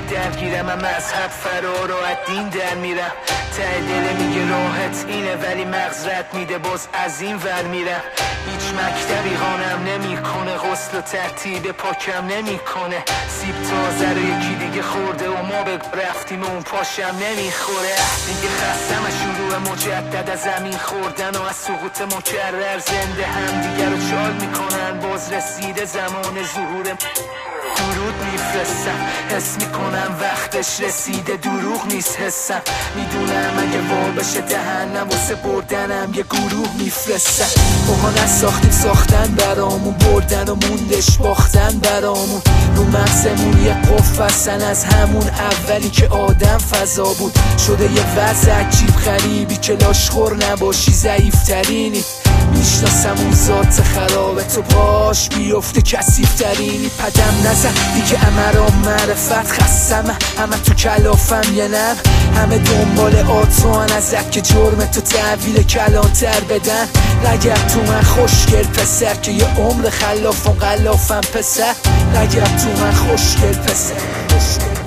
درگیرم، من مذهب فرار و از دین در میرم. ته دل میگه راحت اینه ولی مغز رد میده، باز از این ور میرم. هیچ مکتبی هانم نمیکنه، غسل و ترتیب پاکم نمیکنه. سیب تازه رو یکی دیگه خورده و ما به رفتیم و اون پاشم نمیخوره. دیگه خستم از شروع مجدد از زمین خوردن و از سقوط مکرر. زنده هم دیگه رو چال میکنن، باز رسیده زمان ظهور. درود میفرستم، حس میکنم وقتش رسیده، دروغ نیست حسم. میدونم اگه وا بشه دهنم واسه بردنم یه گروه میفرستم. ماها نساختیم ساختن برامون، بردن و موندش باختن برامون. رو مغزمون یه قفصن از همون اولی که آدم فضا بود. شده یه وضع عجیب غریبی که لاشخور نباشی ضعیفترینی. میشناسم اون ذات خرابه، تو باش بیفته کثیفترینی. پدم نزن دیگه امرا معرفت، خستم همه تو کلافم یه نم. همه دنبال آتوان ازت که جرم تو تحویل کلانتر بدن. نگرد تو من خوشگل پسر که یه عمر خلافم غلافم پسر. نگرد تو من خوشگل پسر.